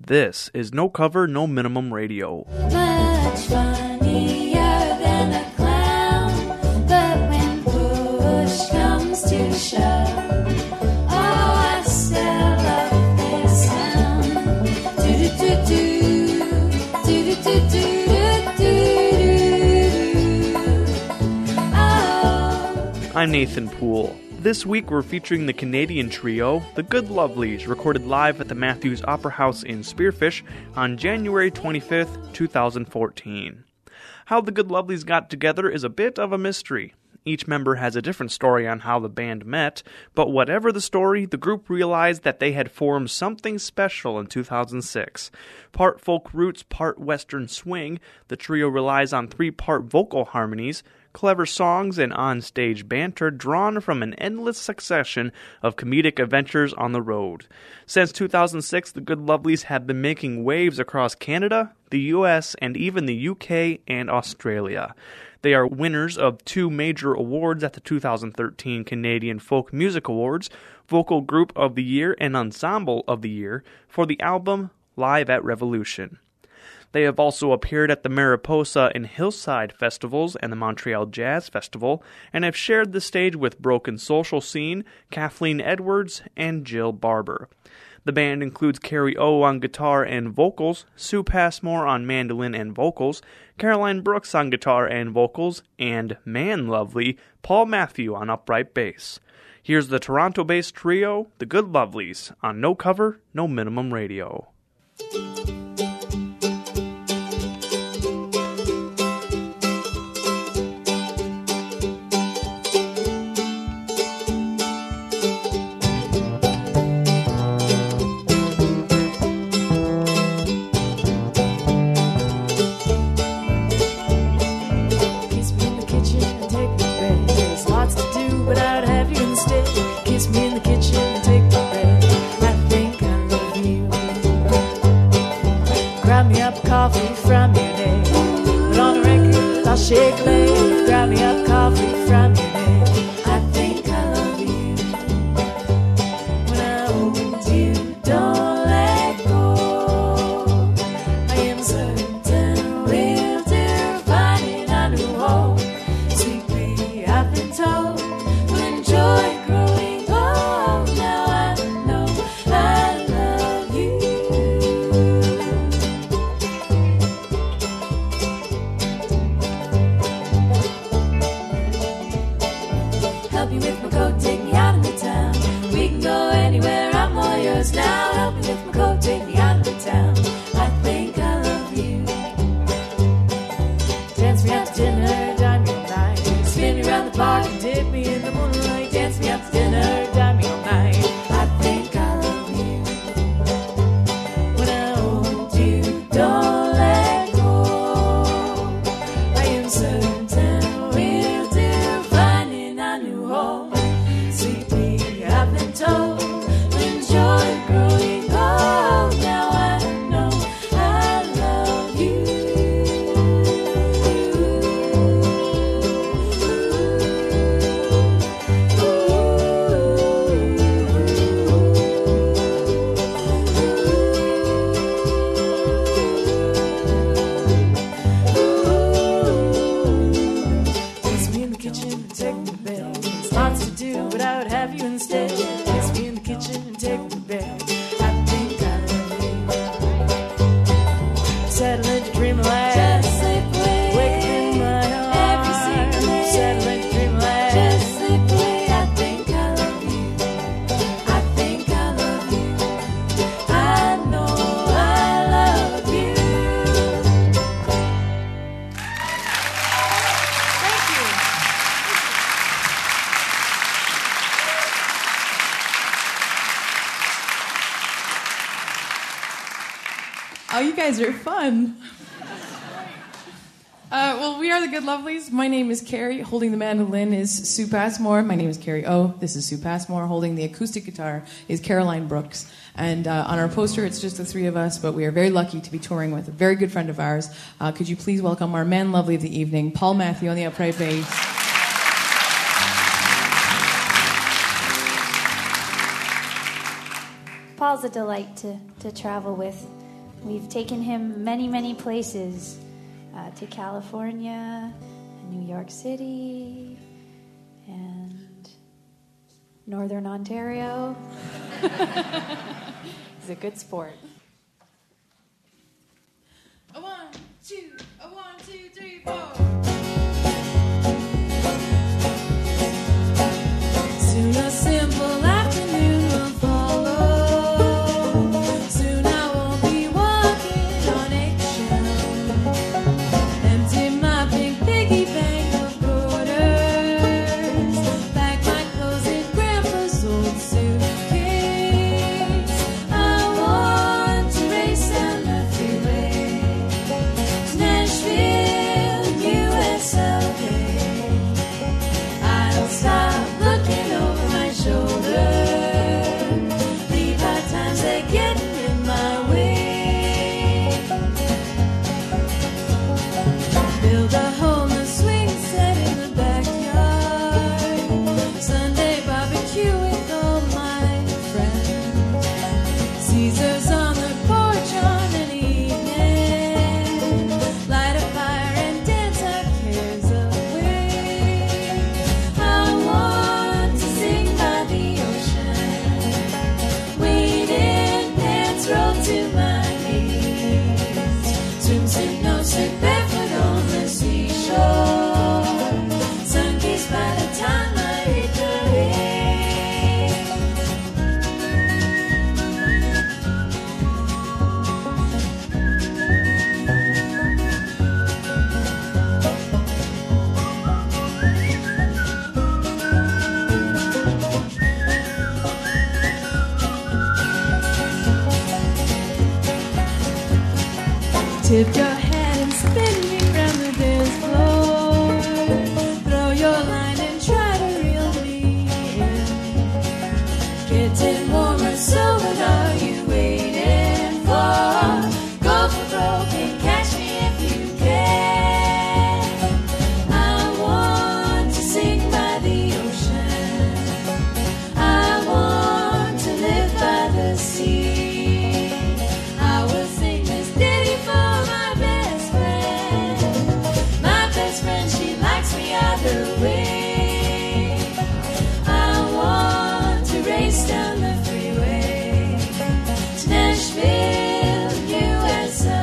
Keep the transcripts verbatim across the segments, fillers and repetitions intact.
This is No Cover, No Minimum Radio. Much funnier than a clown, but when push comes to shove, oh, I still love this sound. Do-do-do-do, do-do-do-do-do-do-do. Oh. I'm Nathan Poole. This week we're featuring the Canadian trio, The Good Lovelies, recorded live at the Matthews Opera House in Spearfish on January twenty-fifth, twenty fourteen. How the Good Lovelies got together is a bit of a mystery. Each member has a different story on how the band met, but whatever the story, the group realized that they had formed something special in two thousand six. Part folk roots, part western swing, the trio relies on three-part vocal harmonies, clever songs, and on-stage banter drawn from an endless succession of comedic adventures on the road. Since two thousand six, the Good Lovelies have been making waves across Canada, the U S, and even the U K and Australia. They are winners of two major awards at the two thousand thirteen Canadian Folk Music Awards, Vocal Group of the Year and Ensemble of the Year, for the album Live at Revolution. They have also appeared at the Mariposa and Hillside Festivals and the Montreal Jazz Festival, and have shared the stage with Broken Social Scene, Kathleen Edwards, and Jill Barber. The band includes Carrie O on guitar and vocals, Sue Passmore on mandolin and vocals, Caroline Brooks on guitar and vocals, and man lovely Paul Matthew on upright bass. Here's the Toronto-based trio, The Good Lovelies, on No Cover, No Minimum Radio. Shake leg, grab me up coffee from your neck. I think I love you. When I hold you, don't let go. I am certain we'll do finding a new home. Sweetly, I've been told we'll enjoy growing old. Now I know I love you. Help me with my coat, take me out of the town. We can go anywhere, I'm all yours now. Help me with my coat, take me out of the town. I think I love you. Dance me out to dinner, dime me all night. Spin me around the park and dip me in the moonlight. Dance me out to dinner, dime me all night. I think I love you. When I hold you, don't let go. I am certain we'll do finding a new home. Sweetly, I've been told we'll enjoy growing old. Now I know I love you. Kiss me in the kitchen and take me to bed. There's lots to do, but I would have you instead. Kiss me in the kitchen and take me to bed. I think I love you. Settling to dream life. Just sleep away. Wake up in my arms. Every single day. Settling to dream life. Just sleep away. I think I love you. I think I love you. I know I love you. Thank you. Oh, you guys are fun. Uh, well, we are the Good Lovelies. My name is Carrie. Holding the mandolin is Sue Passmore. My name is Carrie O. This is Sue Passmore. Holding the acoustic guitar is Caroline Brooks. And uh, on our poster, it's just the three of us, but we are very lucky to be touring with a very good friend of ours. Uh, could you please welcome our man lovely of the evening, Paul Matthew on the upright bass. Paul's a delight to, to travel with. We've taken him many, many places, uh, to California, New York City, and Northern Ontario. He's a good sport. A one, two, a one, two, three, four. Soon a simple afternoon will follow. Soon I won't be walking on eggshells. Empty my big piggy bank of quarters. Pack my clothes in Grandpa's old suitcase. I want to race down the freeway to Nashville, U S A. I'll stop looking over my shoulder. Leave hard times that get in my way. Build a hole in the swing set in the backyard. Sunday barbecue with all my friends. Caesar's on the porch on an evening. Light a fire and dance our cares away. I want to sing by the ocean. Wade in pants rolled to my knees. Swimsuit, no suit, barefoot on the seashore. Sun-kissed by the time I hit the hay. Tip your head and spin me round the dance floor. Throw your line and try to reel me in. Getting warmer, so what are you waiting for? Go for broke and catch me if you can. I want to sing by the ocean. I want to live by the sea. I will sing this ditty for my best friend. My best friend, she likes me either way. I want to race down the freeway to Nashville, U S A.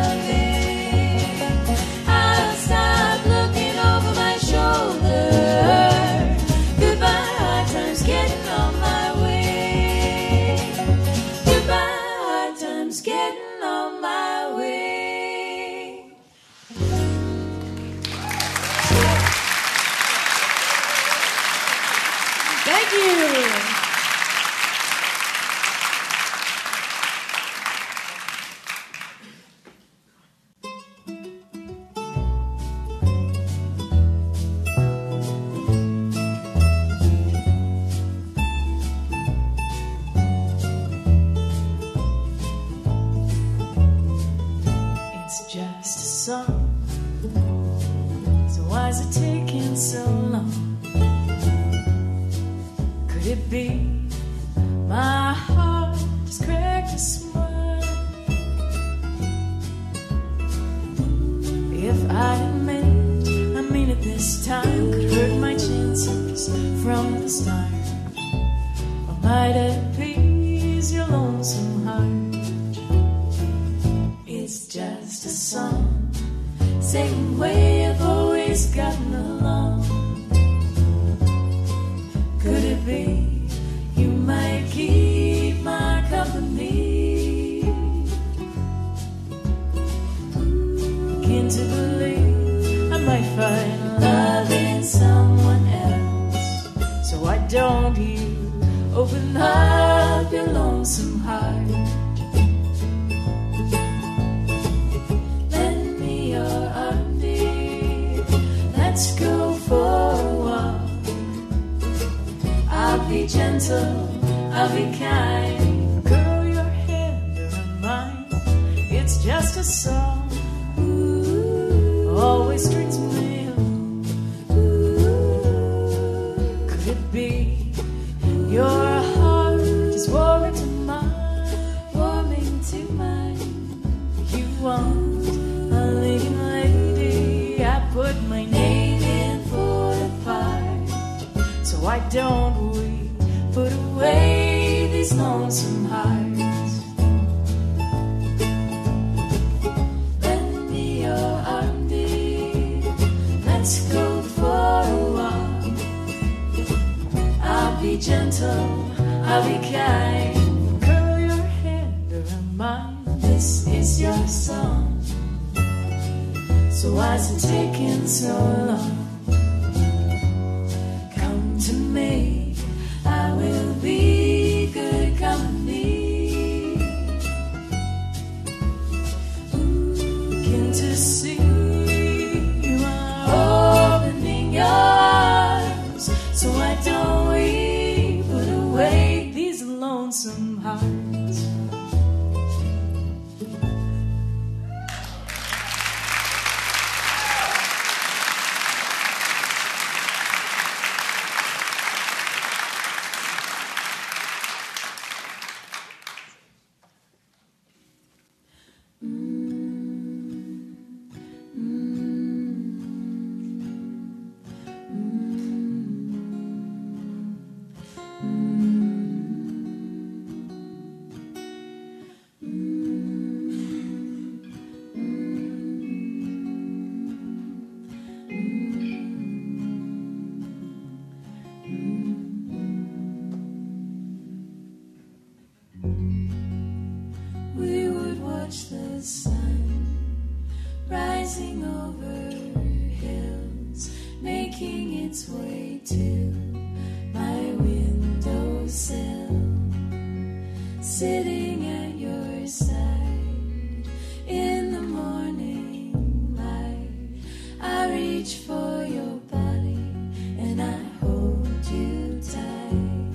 I'll stop looking over my shoulder. Goodbye, hard times getting on my way. Goodbye, hard times getting on my way. Thank you. It's just a song. So why is it taking so long? Could it be my heart just cracked a smile? If I admit, I mean it this time, could hurt my chances from the start. Or might appease your lonesome heart. It's just a song, same way I've always gotten along. Could it be you might keep my company? Begin to believe I might find love in someone else. So why don't you open up your lonesome heart? Lend me your arm, dear. Let's go for a walk. I'll be gentle, I'll be kind. Curl your hair around mine. It's just a song. Ooh, always strings me along. Could it be your heart is warming to mine? Warming to mine. want a leading lady. I put my name in for the part, so why don't we put away these lonesome hearts? Lend me your arm, dear. Let's go for a walk. I'll be gentle, I'll be kind. Curl your hand around mine. This is your song. So why's it taking so long? Come to me, I will be good company. Begin to see you are opening your arms. So why don't we put away these lonesome hearts? We would watch the sun rising over hills, making its way to my windowsill, sitting at your side in the morning light. I reach for your body and I hold you tight.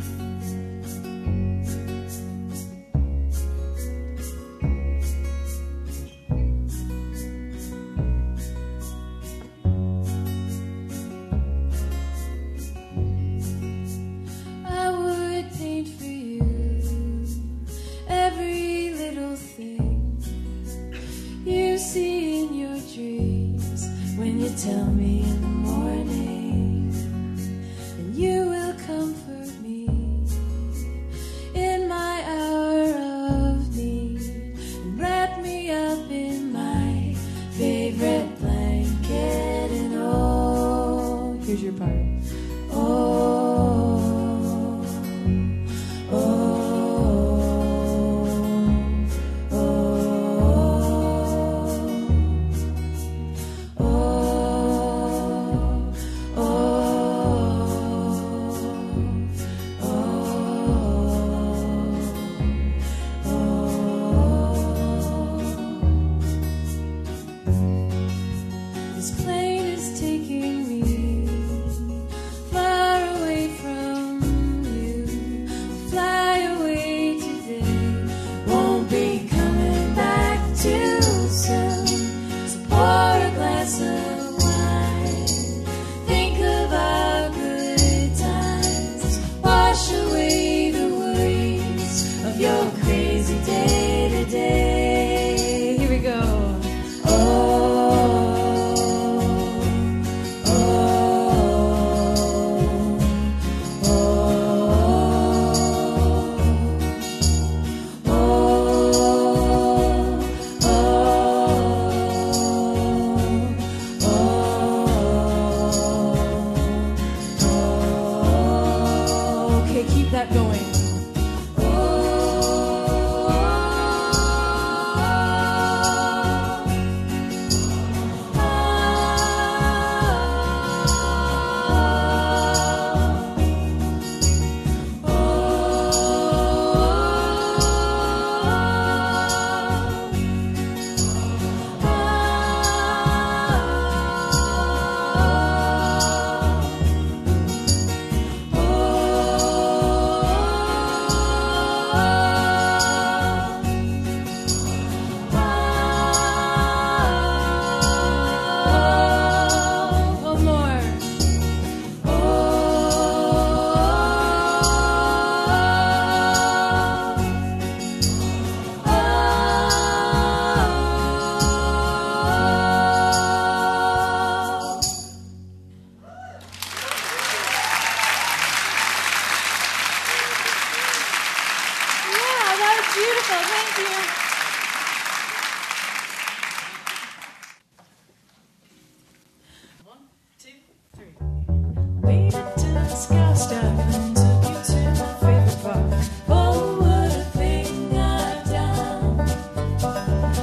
I would paint for you every little thing you see in your dreams when you tell me in the morning, and you will comfort me in my hour of need and wrap me up in my favorite blanket. And oh, here's your part. Oh, oh, oh, oh, oh, oh. This plane is taking me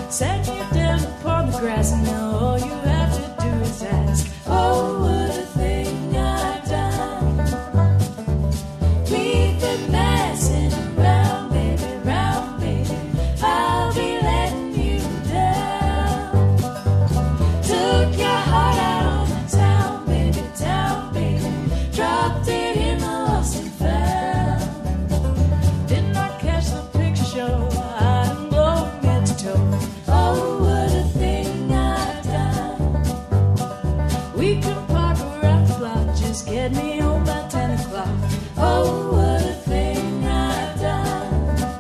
Sat you down upon the grass, and now all you have to do is ask. Oh, what a thing I've done. We've been messing around, baby, round, baby. I'll be letting you down. Took your heart out on the town, baby, town, baby. Dropped it in the lost and found. Did not catch the picture show. I'm going head to toe. Oh, what a thing I've done. We could park around the block, just get me home by ten o'clock. Oh, what a thing I've done.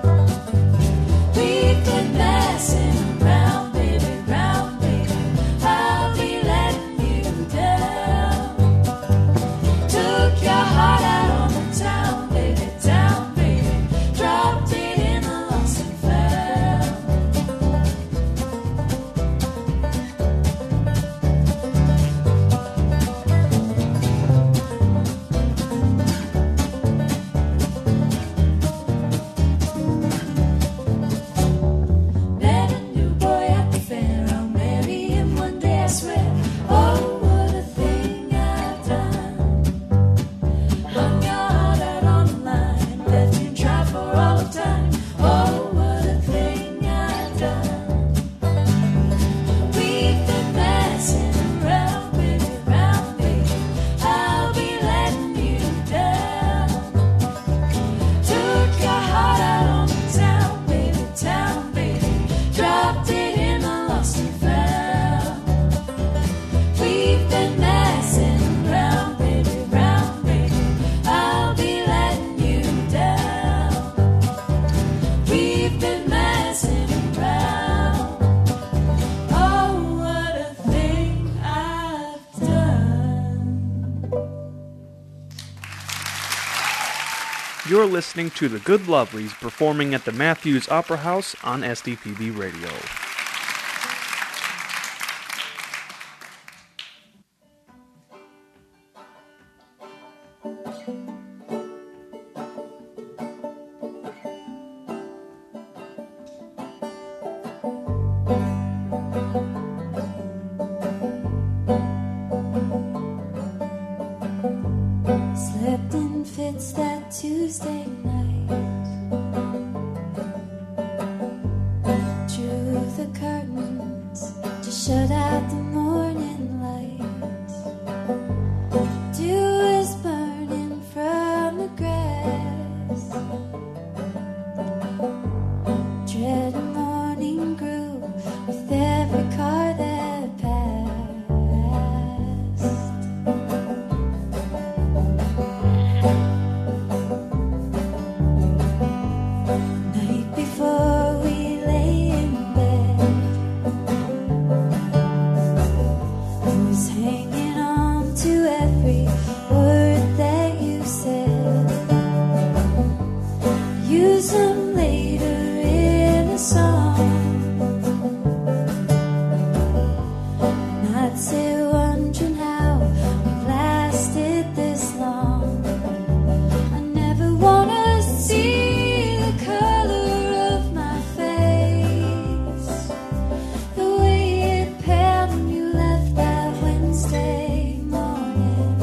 We've been messing around, baby, round, baby. I'll be letting you down. Took your heart out on the town, baby, town, baby. Dropped it in the lost and found. Met a new boy at the fair. I'll marry him one day, I swear. Oh, what a thing I've done. Hung your heart out on the line, let you try for all the time. Oh, what a thing I've done. We've been messing around, baby, round, baby. I'll be letting you down. Took your heart out on the town, baby, town, baby. Dropped it in the lost and found. We've been messing around, baby, round, baby. I'll be letting you down. We've been messing around. Oh, what a thing I've done. You're listening to the Good Lovelies performing at the Matthews Opera House on S D P B Radio. Slept in fits that Tuesday night. Drew the curtains to shut out the morning light. Dew is burning from the grass. Dread of morning grew with every car that passed. Night before we lay in bed, I was hanging on to every word that you said. Use them later in a song. And I'd sit wondering how we've lasted this long. I never wanna see the color of my face, the way it paled when you left that Wednesday morning,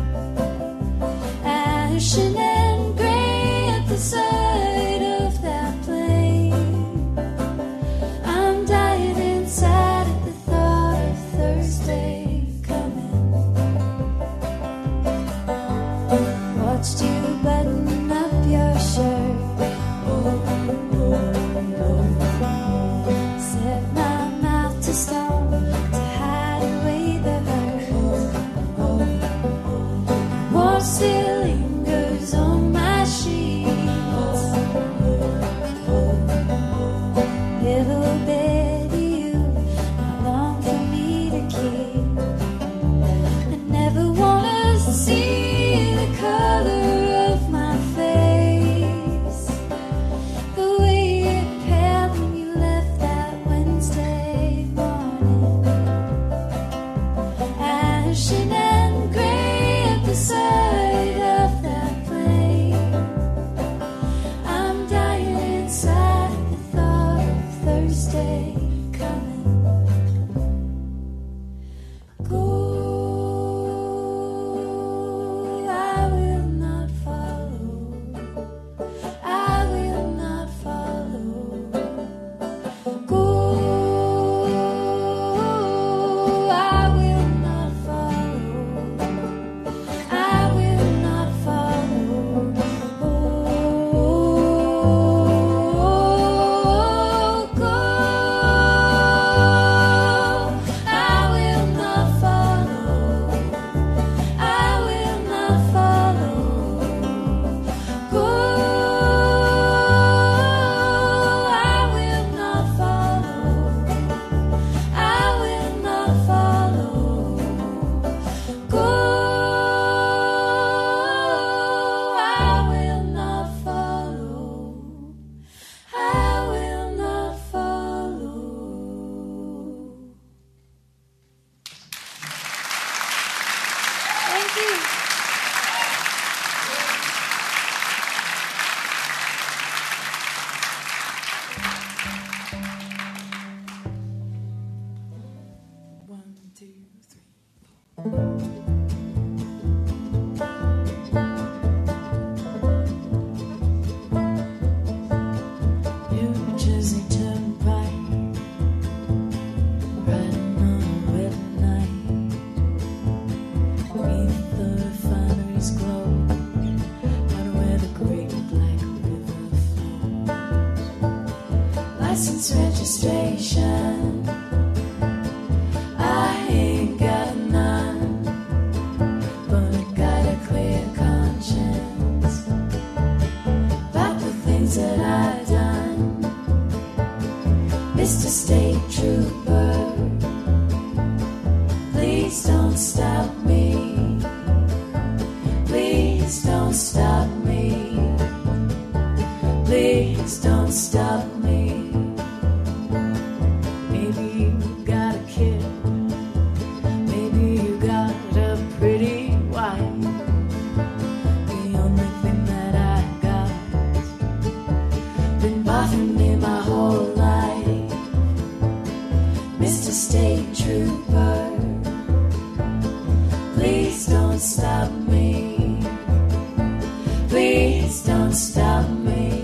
ashen and gray at the side of that plane. I'm dying inside at the thought of Thursday coming. Watched you button up your shirt. Set my mouth to stone to hide away the hurt. Warmth still lingers on my sheets. Little bit of you, not long for me to keep. I never wanna see the color of my face, the way it paled when you left that Wednesday morning. license registration. I ain't got none, but I got a clear conscience about the things that I've done. Mister State Trooper, please don't stop me. Please don't stop me. Please don't stop me. Maybe you got a kid. Maybe you got a pretty wife. The only thing that I got's been bothering me my whole life. Mister State Trooper, please don't stop me. Please don't stop me.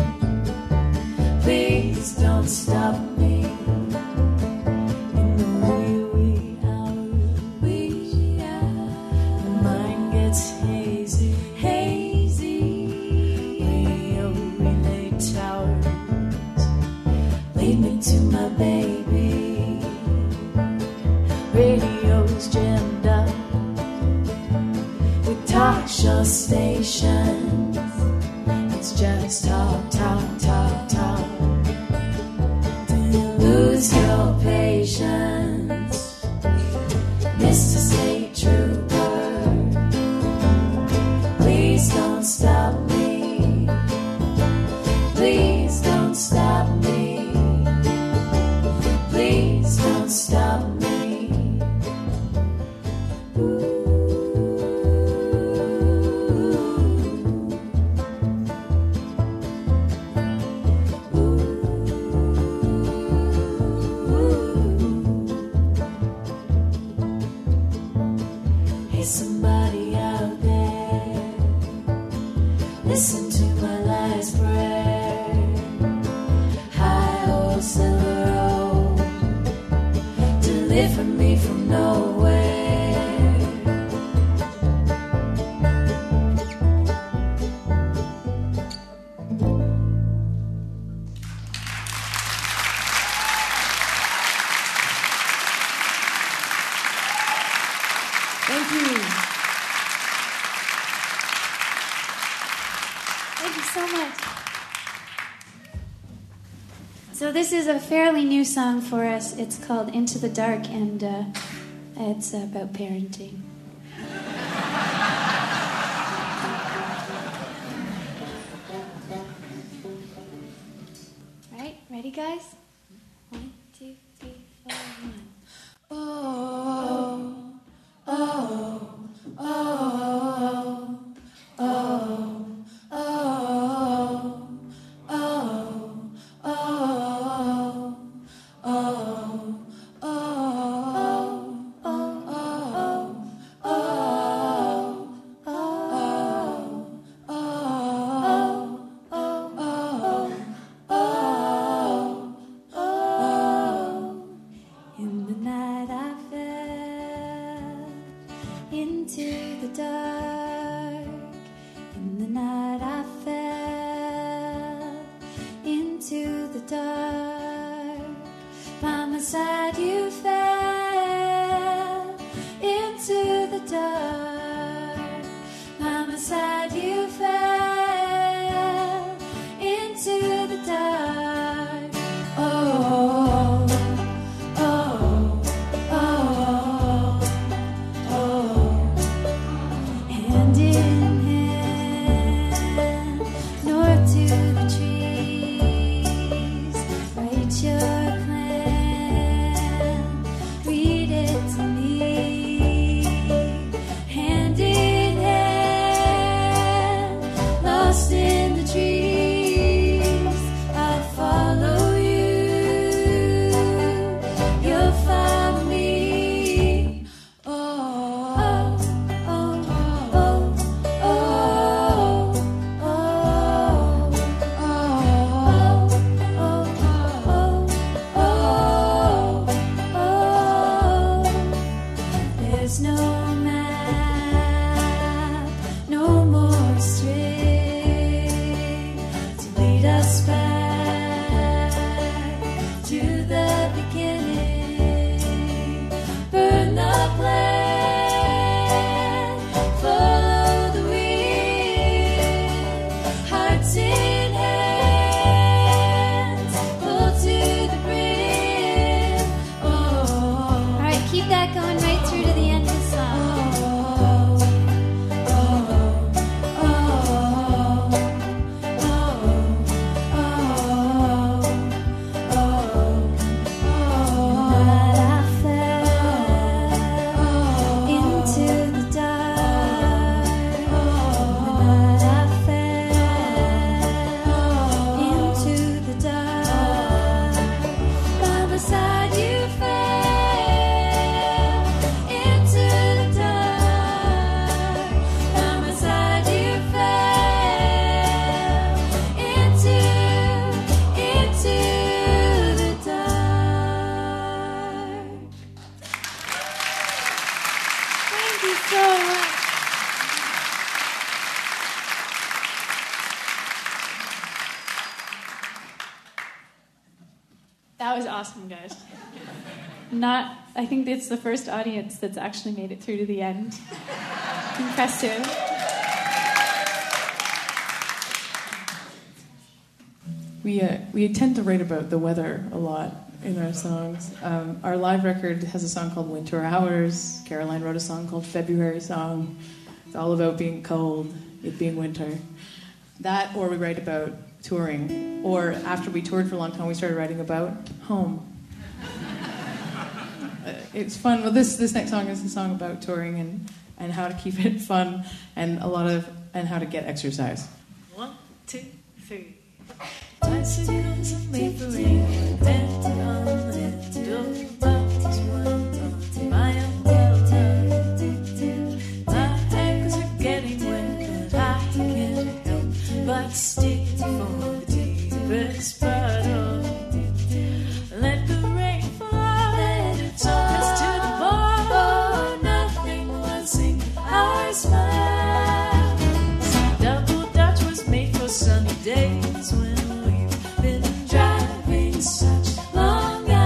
Please don't stop me. In the wee wee hours, wee hours, the mind gets hazy, hazy. Radio relay towers lead me to my baby. Radio's jammed up with talk show stations. It's just talk, talk, talk, talk. Do you lose your patience, Mister State Trooper? Please don't stop me. Please don't stop me. Please don't stop me. Ooh. Hey, somebody out there, listen to my last prayer. Hi, oh, silver road, deliver me from nowhere. Thank you. Thank you so much. So this is a fairly new song for us. It's called Into the Dark, and uh, it's about parenting. All right, ready, guys? One, two, three, four, one. Oh, oh, oh, oh, oh, oh, oh, oh, oh. In the night I fell into the dark. In the night I fell into the dark. By my side you fell into the dark. By my side you fell into the dark. Oh. Hand in hand, north to the trees. Write your plan, read it to me. Hand in hand, lost in the trees. I'll follow you, you'll follow me. Oh, oh, oh, oh, oh, oh, oh, oh. There's no map, no more string to lead us back to the beginning. Burn the plan, follow the wind, hearts in hands, pull to the brim. Oh, all right, keep that going right through to the end of the song. Oh, oh, oh, oh, oh, oh, oh. Night I fell into the dark. Night I fell into the dark. By my side you fell into the dark. By my side you fell into into the dark. Thank you so much. That was awesome, guys. Not, I think it's the first audience that's actually made it through to the end. Impressive. We uh, we tend to write about the weather a lot in our songs. Um, our live record has a song called Winter Hours. Caroline wrote a song called February Song. It's all about being cold, it being winter. That, or we write about touring. Or after we toured for a long time, we started writing about home. Uh, it's fun. Well, this this next song is a song about touring and, and how to keep it fun and a lot of and how to get exercise. One, two, three. Bicycles are made for rain, left on the door, box one on my umbrella. My ankles are getting wet, but I can't help but stick for the deepest puddle. Let the rain fall, let it press to the bone. Nothing will sink our smiles. Double Dutch was made for sunny days when we've been driving such long hours.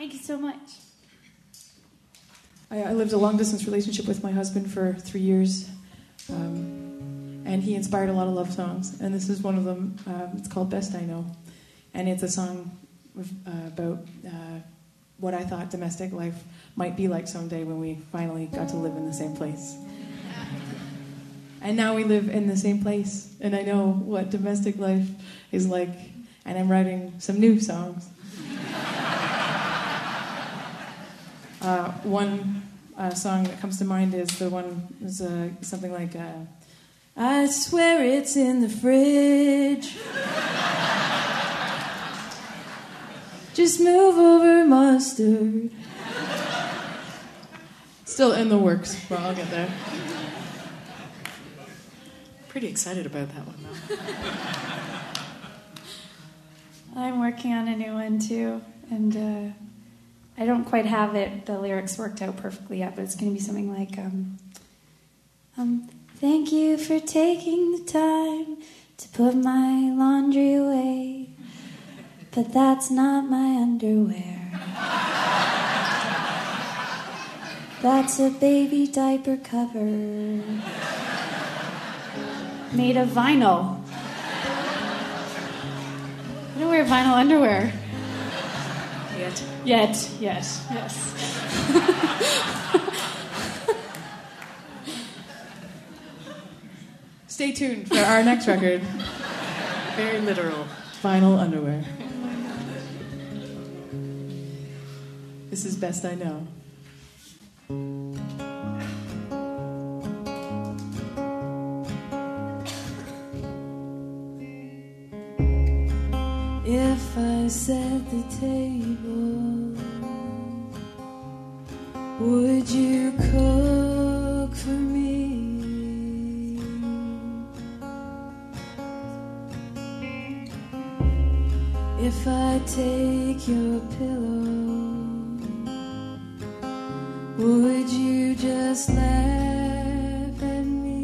Thank you so much. I, I lived a long-distance relationship with my husband for three years, um, and he inspired a lot of love songs, and this is one of them. Um, it's called Best I Know, and it's a song with, uh, about uh, what I thought domestic life might be like someday when we finally got to live in the same place. And now we live in the same place, and I know what domestic life is like, and I'm writing some new songs. Uh, one uh, song that comes to mind is the one is uh, something like, uh, I swear it's in the fridge. Just move over mustard. Still in the works, but I'll get there. Pretty excited about that one, though. I'm working on a new one too, and uh, I don't quite have it, the lyrics worked out perfectly yet, but it's going to be something like, um, um, thank you for taking the time to put my laundry away, but that's not my underwear. That's a baby diaper cover made of vinyl. I don't wear vinyl underwear. Yet. Yet, yes, yes. Stay tuned for our next record, Very literal. Vinyl Underwear. This is Best I Know. If I set the table, would you cook for me? If I take your pillow, would you just laugh at me?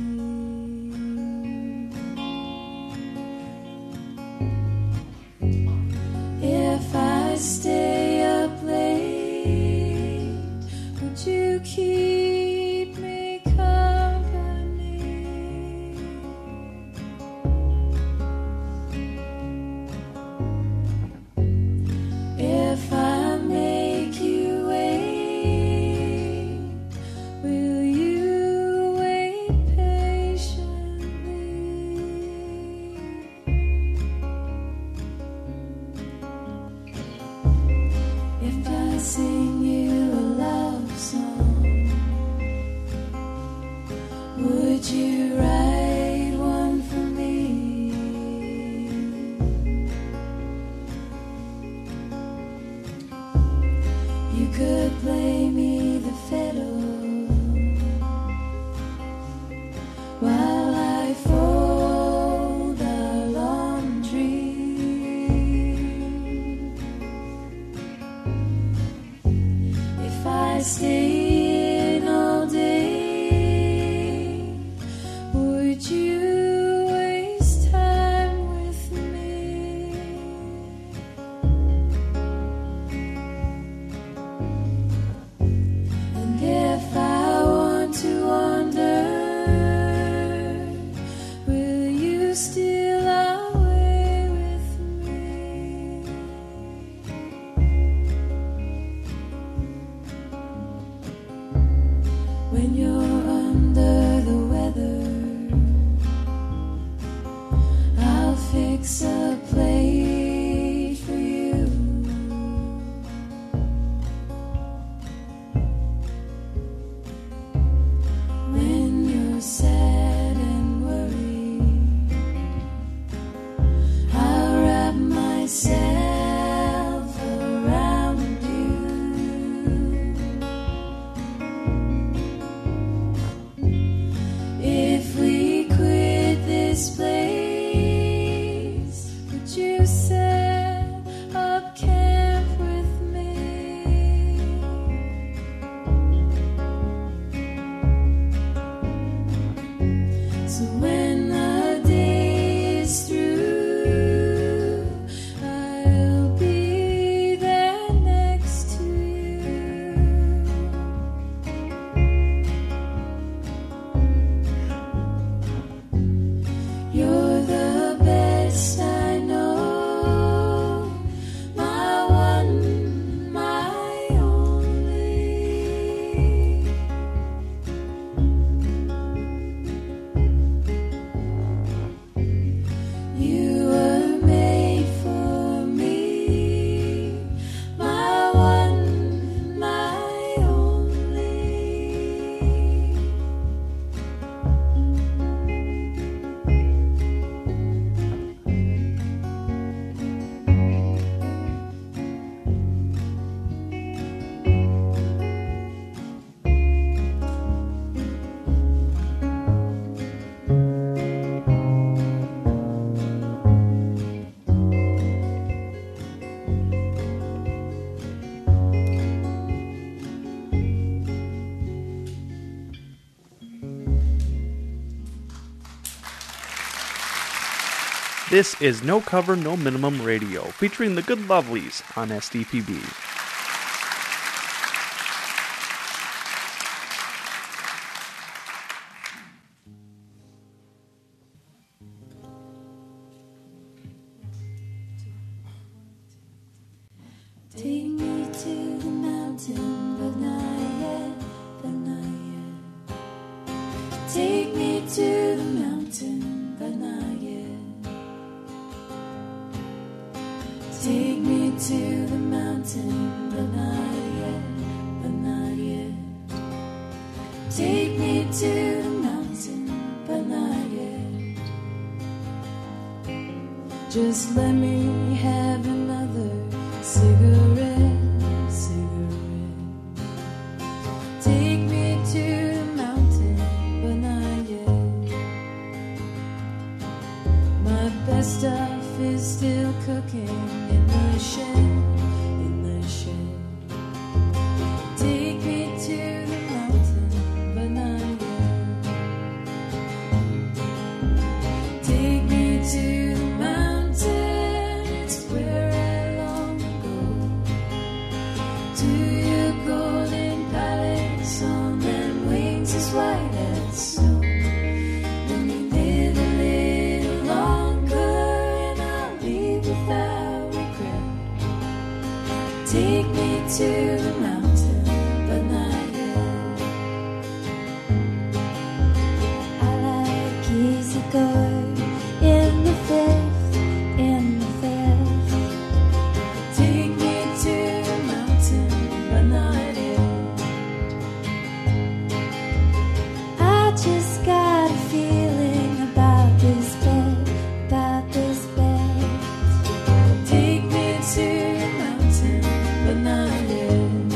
If I stay up late, would you keep me company? If I make you wait, will you wait patiently? If I sing you a love song, would you write one for me? You could play me the fiddle while I fold our laundry. If I stay in all day, would you waste time with me? And if I want to wander, will you steal away with me? When you're under the weather, I'll fix a plate for you. When you're sad and worried, I'll wrap myself around you. If we quit this place, would you set up camp with me? So when the day is through, I This is No Cover, No Minimum Radio, featuring the Good Lovelies on S D P B. Take me to the mountain, but not yet, but not yet. Take me to the mountain, but not yet. Take me to the mountain, but not yet, but not yet. Take me to the mountain, but not yet. Just let me have another cigarette, cigarette. Take me to the mountain, but not yet. My best stuff is still cooking in the shed, in the shed. Take me to the mountain, but not yet. Take me to the mountain, it's where I long to go. To your golden palace on them wings as white as snow. Let me live a little longer and I'll leave without regret. Take me to the mountain, but not yet. I like easy going in the fifth, in the fifth. Take me to the mountain, but not yet. I just got a feeling about this bed, about this bed. Take me to the mountain, but not yet.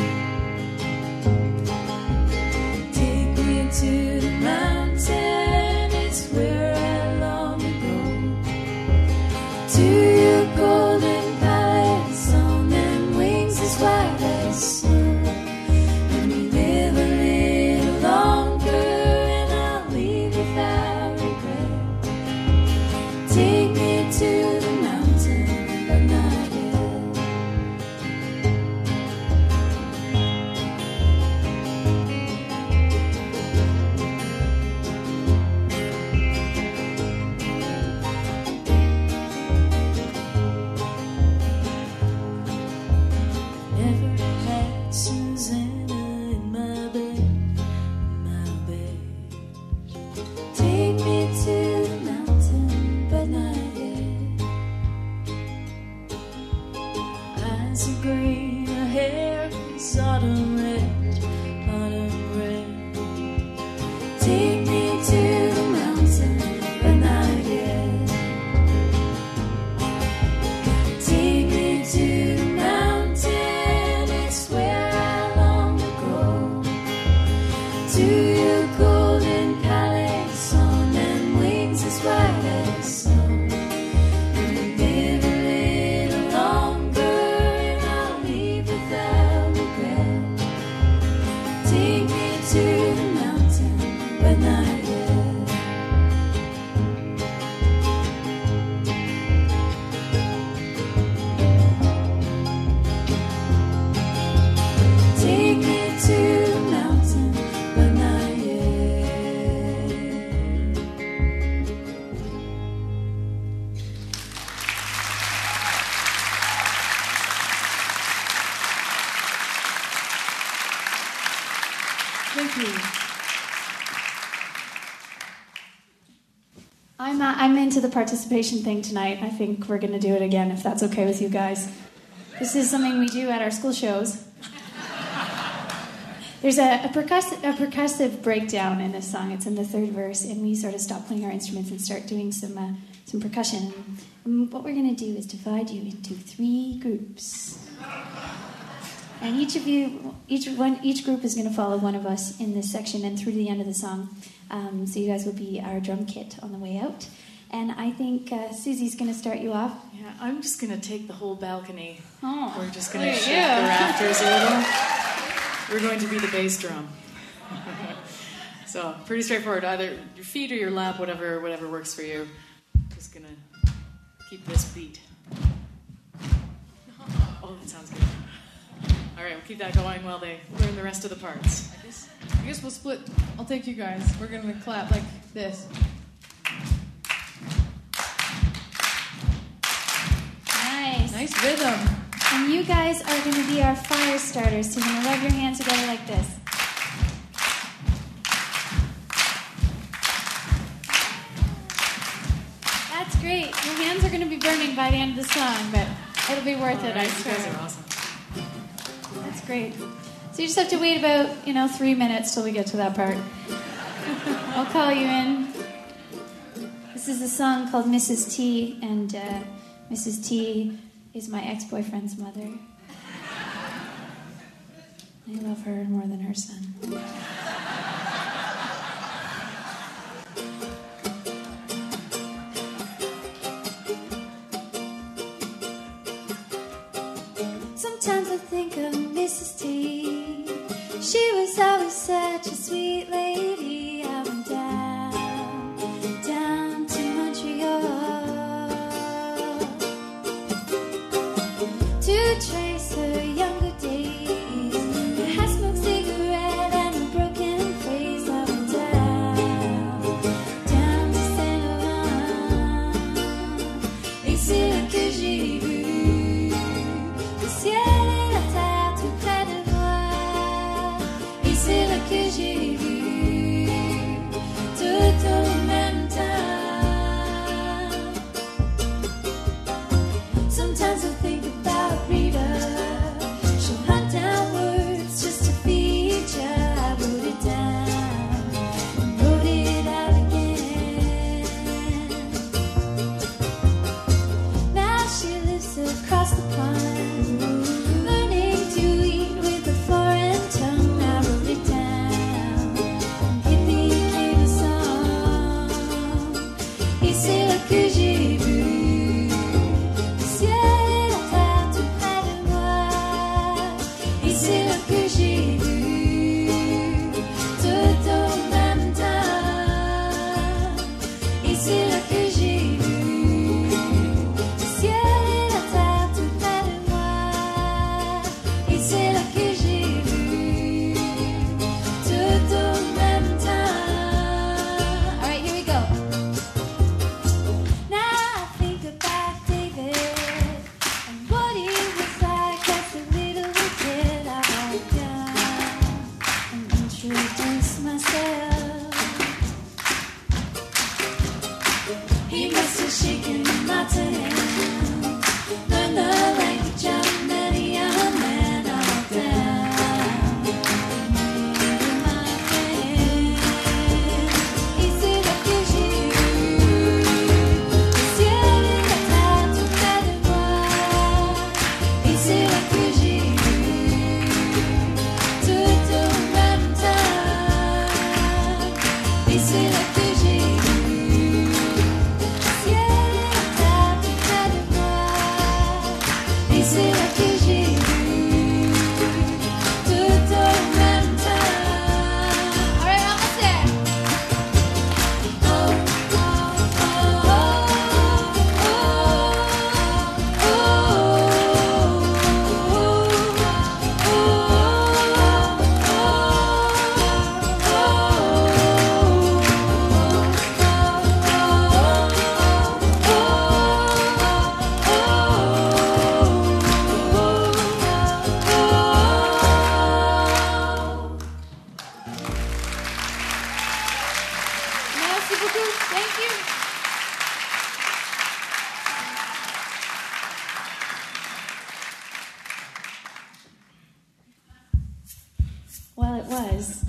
Take me to the mountain, it's where I long to go. To your golden palace on them wings as white as snow. Let me live a little longer and I'll leave without regret. Take me to the mountain, but not yet. Never had Susanna in my bed, my bed. Take me to the mountain, but not yet. Eyes are green, her hair is autumn red, autumn red. Take me to the mountain, but not yet. Take me to the mountain, it's where I long to go. To your golden palace on them wings as white as snow. Let me live a little longer and I'll leave without regret. Take me to the mountain, but not yet. Take me to the mountain, but not yet. Thank you. I'm, uh, I'm into the participation thing tonight. I think we're going to do it again, if that's okay with you guys. This is something we do at our school shows. There's a, a, percussive, a percussive breakdown in this song. It's in the third verse, and we sort of stop playing our instruments and start doing some uh, some percussion. And what we're going to do is divide you into three groups. And each of you, each one, each group is going to follow one of us in this section and through to the end of the song. Um, so you guys will be our drum kit on the way out. And I think uh, Susie's going to start you off. Yeah, I'm just going to take the whole balcony. Oh, We're just going to look shift at the you. rafters a little. We're going to be the bass drum. So pretty straightforward. Either your feet or your lap, whatever, whatever works for you. Just gonna keep this beat. Oh, that sounds good. All right, we'll keep that going while they learn the rest of the parts. I guess, I guess we'll split. I'll take you guys. We're going to clap like this. Nice. Nice rhythm. And you guys are going to be our fire starters, so you're going to rub your hands together like this. That's great. Your hands are going to be burning by the end of the song, but it'll be worth All it, right, I you guys swear. are awesome. That's great. So you just have to wait about, you know, three minutes till we get to that part. I'll call you in. This is a song called Missus T, and uh, Missus T is my ex-boyfriend's mother. I love her more than her son. Sometimes I think of Missus T. She was always such a sweet lady. I went down, down to Montreal to trace her younger days. Her half-smoked cigarette and a broken face. I went down, down to Saint Laurent. Et c'est là que j'ai vu le ciel et la terre tout près de moi. Et c'est là que j'ai vu tout au même temps. Sometimes I think about Rita. She'll hunt down words just to feature. I wrote it down and wrote it out again. Now she lives across the pond, learning to eat with a foreign tongue. I wrote it down and it became a song. Et c'est là que j'ai vu le ciel et la terre tout près de moi. Et c'est là que j'ai vu tout au même temps. Et c'est là que j'ai vu le ciel et la terre tout près de moi. Et c'est là que j'ai vu tout au même temps. All right, here we go. Now I think about David and what he was like as a little kid. I walked down and introduced myself. He must have shaken my hand, learned the language of many a man. I walked down, made my friend. Et c'est là que j'ai vu le ciel et la terre tout près de moi. Et c'est là que j'ai vu tout au même temps. Et c'est là que j'ai vu le ciel et la terre tout près de moi. Et c'est là que j'ai vu tout au même temps. All right, almost there. Oh, oh, Merci beaucoup. Thank you. Well, it was.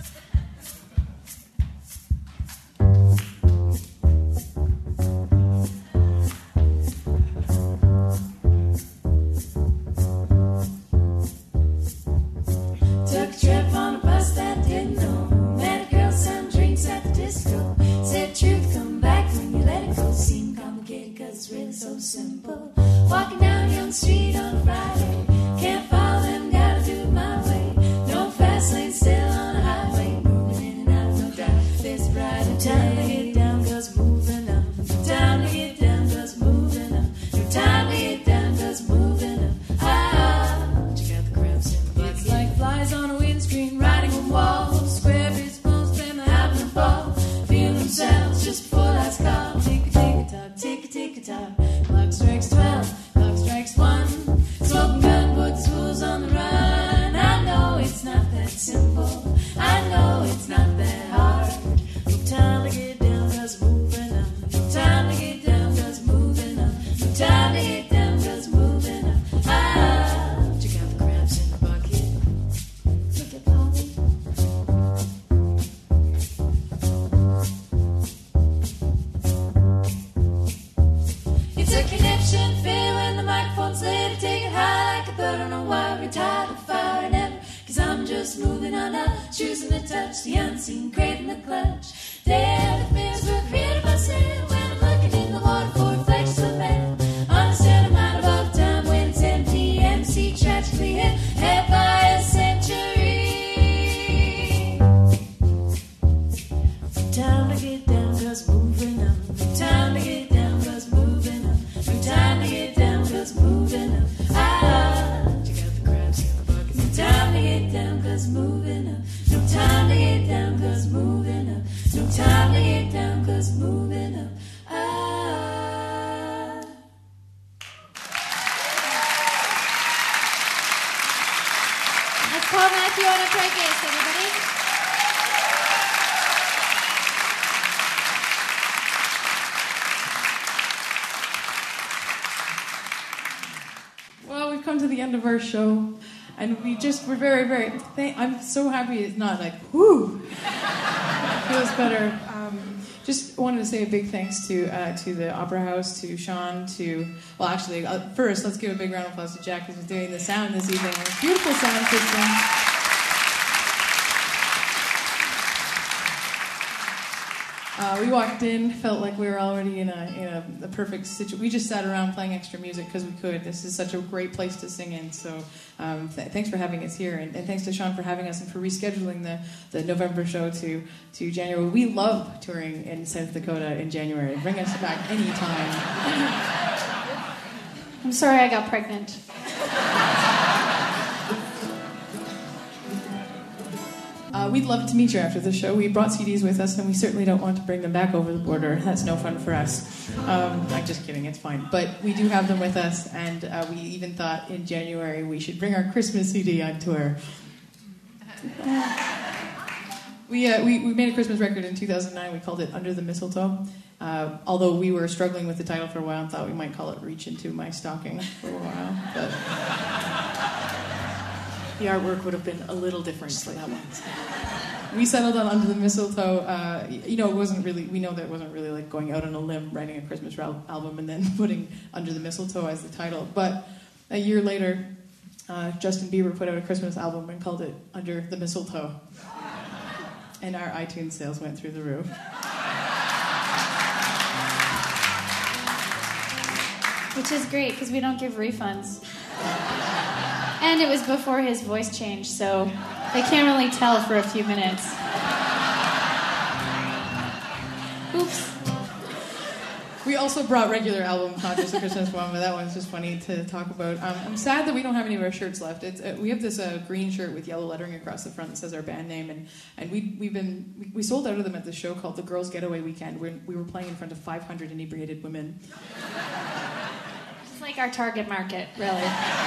Took a trip on a bus that didn't know. Met a girl, some drinks at the disco. Said truth, come back when you let it go. Seemed complicated cause it's really so simple. Walking down Young Street on a Friday. Can't follow them, gotta do it my way. No fast lane, still on a highway. Moving in and out, no doubt. There's brighter time to get down cause moving up. Time to get down cause moving up. just moving on up, choosing to touch the unseen, craving the clutch. There, the fears were created by sin. When I'm looking in the water for reflections of men, understand I'm out above time when it's empty. M C tragically hit, head by a century. Time to get down, cause moving up. Time to get down, cause moving up. No time to get down, cause moving up. Ah, you got the crabs in the bucket. No time to get down, cause moving up. No time to get down, cause moving up. No time to get down, cause moving up. Ah. That's Paul Matthew on a Preggis, everybody. Well, we've come to the end of our show, and we just we're very, very. Th- I'm so happy it's not like whoo. Feels better. Um, just wanted to say a big thanks to uh, to the Opera House, to Sean, to well, actually, uh, first let's give a big round of applause to Jack who's doing the sound this evening. Beautiful sound system. Uh, we walked in, felt like we were already in a in a, a perfect situation. We just sat around playing extra music because we could. This is such a great place to sing in. So um, th- thanks for having us here, and, and thanks to Sean for having us and for rescheduling the, the November show to, to January. We love touring in South Dakota in January. Bring us back anytime. I'm sorry I got pregnant. Uh, we'd love to meet you after the show. We brought C Ds with us, and we certainly don't want to bring them back over the border. That's no fun for us. Um, I'm just kidding, it's fine. But we do have them with us, and uh, we even thought in January we should bring our Christmas C D on tour. we, uh, we we made a Christmas record in two thousand nine. We called it Under the Mistletoe. Uh, although we were struggling with the title for a while and thought we might call it Reach Into My Stocking for a while. But The artwork would have been a little different for that one. we settled on Under the Mistletoe. Uh, you know, it wasn't really, we know that it wasn't really like going out on a limb, writing a Christmas al- album and then putting Under the Mistletoe as the title. But a year later, uh, Justin Bieber put out a Christmas album and called it Under the Mistletoe. And our iTunes sales went through the roof. Which is great, because we don't give refunds. And it was before his voice changed, so they can't really tell for a few minutes. Oops. We also brought regular albums, not just the Christmas one, but that one's just funny to talk about. Um, I'm sad that we don't have any of our shirts left. It's, uh, we have this uh, green shirt with yellow lettering across the front that says our band name, and, and we, we've been we, we sold out of them at this show called the Girls Getaway Weekend. We're, we were playing in front of five hundred inebriated women. It's like our target market, really.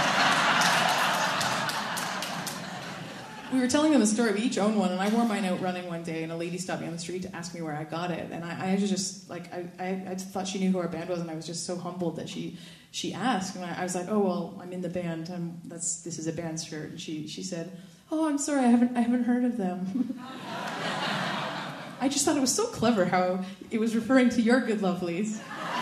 We were telling them a story. We each own one, and I wore mine out running one day, and a lady stopped me on the street to ask me where I got it. And I, I was just like, I, I, I thought she knew who our band was, and I was just so humbled that she she asked. And I, I was like, oh well, I'm in the band. I'm, that's this is a band shirt. And she she said, oh, I'm sorry, I haven't I haven't heard of them. I just thought it was so clever how it was referring to your good lovelies.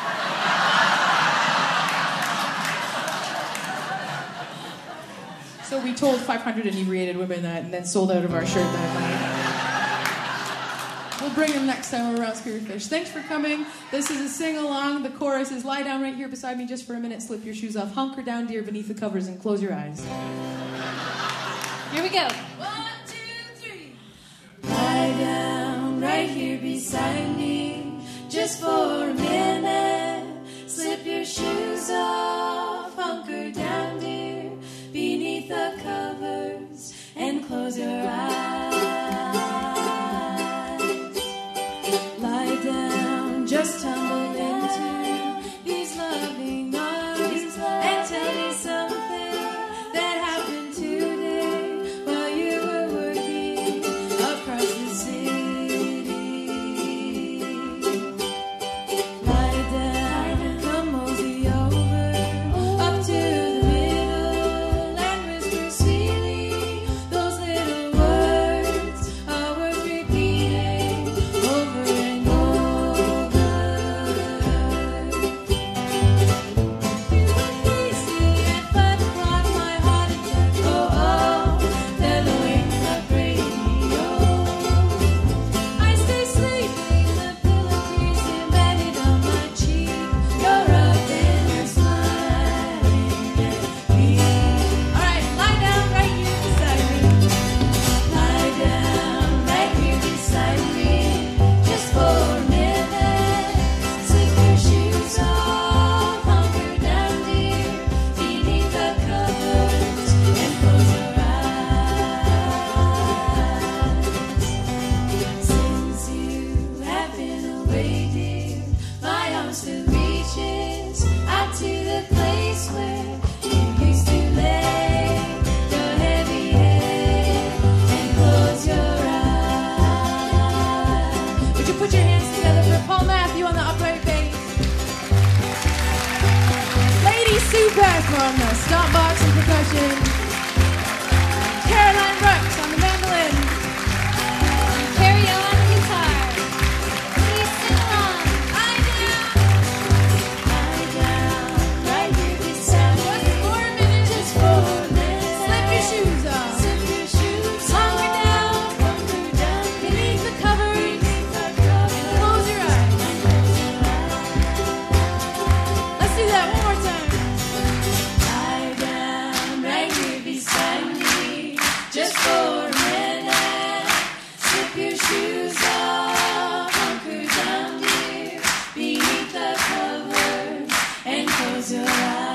So we told five hundred inebriated women that and then sold out of our shirt that night. We'll bring them next time we're around Spearfish. Thanks for coming. This is a sing-along. The chorus is lie down right here beside me just for a minute, slip your shoes off, hunker down, dear, beneath the covers, and close your eyes. Here we go. One, two, three. Lie down right here beside me, just for a minute. Slip your shoes off, hunker down, dear, beneath the covers, and close your eyes. Lie down, just tumble into these loving arms, and tell me something that happened today while you were working across the city. Lie down, come mosey over Sue Passmore on the stomp box and percussion. Caroline Brooks on the mandolin. Carrie O on the guitar. Please sing along. I down. I down. Right here beside me. Just for a minute. Just for a minute. Slip your shoes off. Slip your shoes Hunker down. Hunker down. Beneath the covers. Beneath the covers. Close your eyes. Let's do that one more time. Lie down right here beside me, just for a minute. Slip your shoes off, hunker down, dear, beneath the covers, and close your eyes.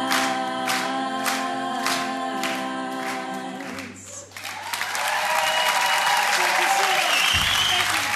Thank you so much. Thank you.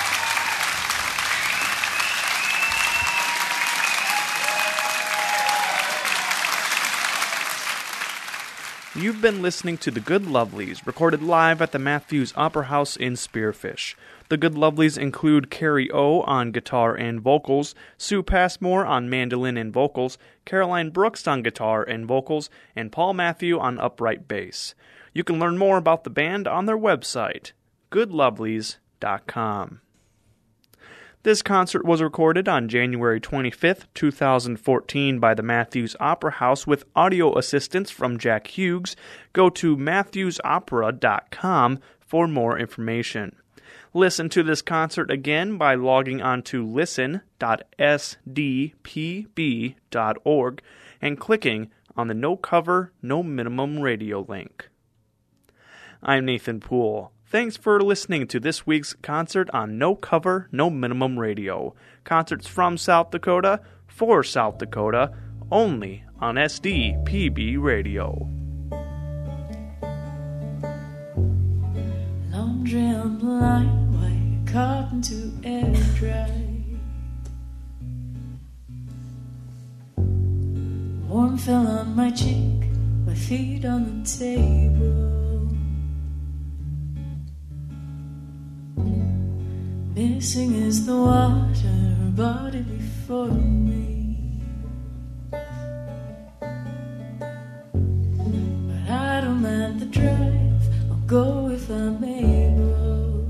You've been listening to The Good Lovelies, recorded live at the Matthews Opera House in Spearfish. The Good Lovelies include Carrie O on guitar and vocals, Sue Passmore on mandolin and vocals, Caroline Brooks on guitar and vocals, and Paul Matthew on upright bass. You can learn more about the band on their website, good lovelies dot com. This concert was recorded on January twenty-fifth, two thousand fourteen by the Matthews Opera House with audio assistance from Jack Hughes. Go to matthews opera dot com for more information. Listen to this concert again by logging on to listen dot s d p b dot org and clicking on the No Cover, No Minimum radio link. I'm Nathan Poole. Thanks for listening to this week's concert on No Cover, No Minimum Radio. Concerts from South Dakota, for South Dakota, only on S D P B Radio. Laundry on the line, white cotton to air dry. Warm fell on my cheek, my feet on the table. Missing is the water, her body before me. But I don't mind the drive, I'll go if I'm able.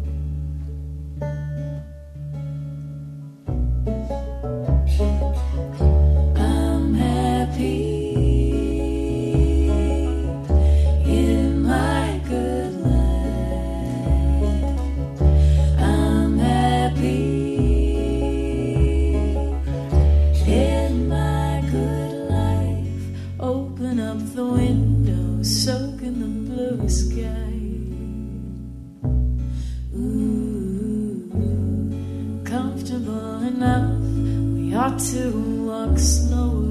I'm happy in my good life. I'm happy in my good life. Open up the window, soak in the blue sky. Ooh, comfortable enough, we ought to walk slower.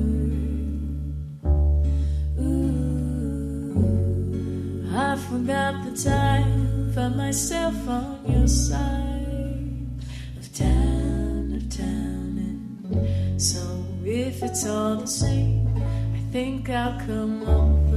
Ooh, I forgot the time, found myself on your side of town, of town, and so if it's all the same, I think I'll come over.